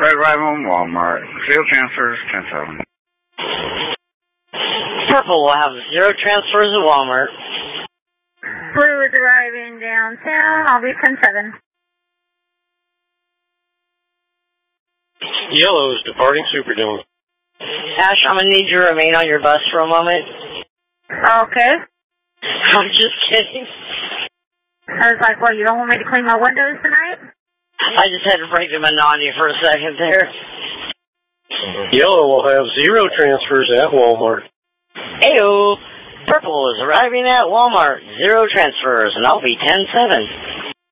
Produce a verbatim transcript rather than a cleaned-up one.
Red arrival in Walmart. Zero transfers, ten seven. Purple will have zero transfers at Walmart. Blue is arriving downtown. I'll be ten seven. Yellow is departing Superdome. Ash, I'm going to need you to remain on your bus for a moment. Okay. I'm just kidding. I was like, well, you don't want me to clean my windows tonight? I just had to break the monotony for a second there. Yellow will have zero transfers at Walmart. Ayo! Purple is arriving at Walmart. Zero transfers, and I'll be ten seven.